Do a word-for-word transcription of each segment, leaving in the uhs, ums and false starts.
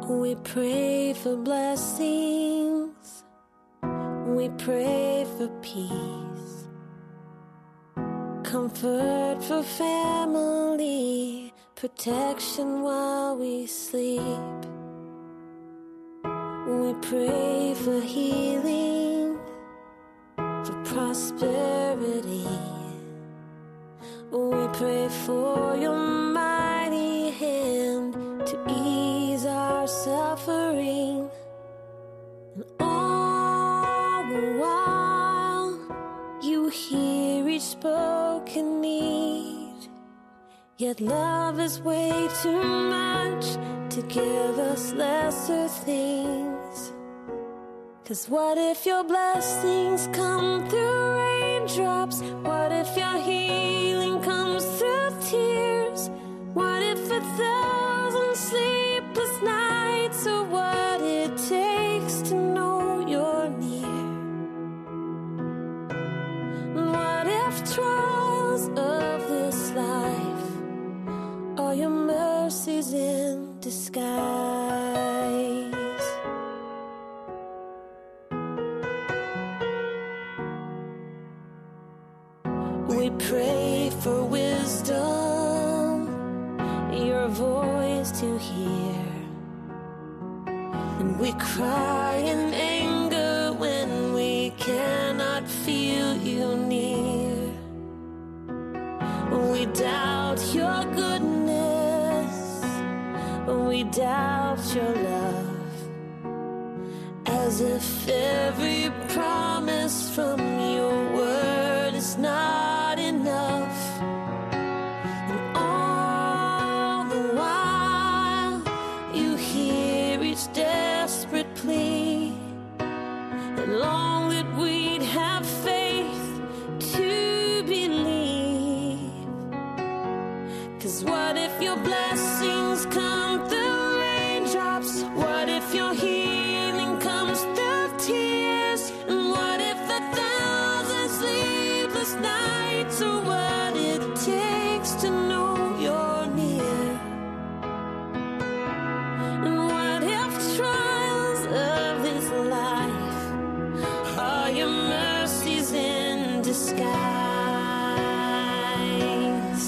We pray for blessings, we pray for peace, comfort for family, protection while we sleep. We pray for healing, for prosperity. We pray for your mighty hand to ease our suffering. And all the while, you hear each spoken need. Yet love is way too much to give us lesser things. 'Cause what if your blessings come through raindrops? What if your healing comes through tears? What if a thousand sleepless nights are what it takes to know you're near? What if trials of this life are your mercies in disguise? We pray for wisdom, your voice to hear. And we cry in anger when we cannot feel you near. We doubt your goodness, we doubt your love, as if every promise from your word is not enough. And all the while, you hear each desperate plea, and long that we'd have faith to believe. 'Cause what if your blessings come through raindrops? What if your healing comes through tears? And what if a thousand sleepless nights are what it takes to know you're near? And what if trials of this life are your mercies in disguise?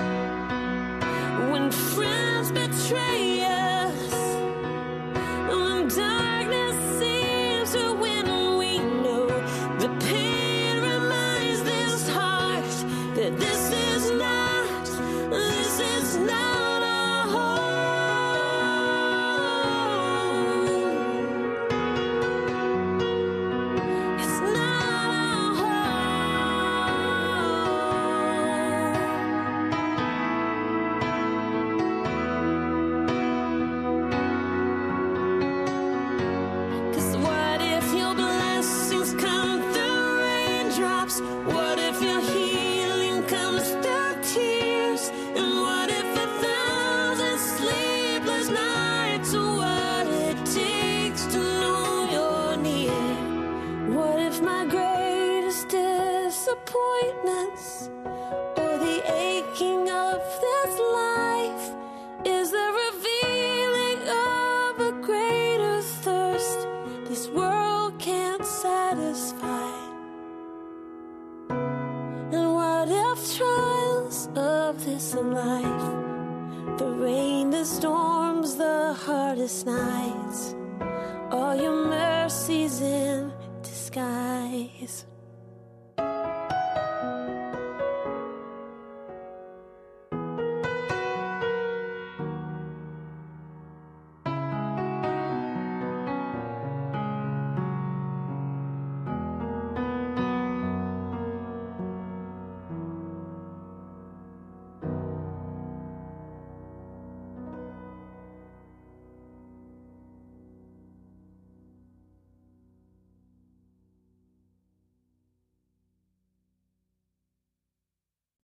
When friends betray us, when darkness seems to win, we know the pain reminds this heart that this is not, this is not our home. It's not our home. 'Cause what if your blessings come through raindrops? What if your healing comes through tears? And what if a thousand sleepless nights are what it takes to know you're near? What if my greatest disappointments, or the aching of this life, is the revealing of a greater thirst this world can't satisfy? And what if trials of this life, the rain, the storms, the hardest nights, are your mercies in disguise?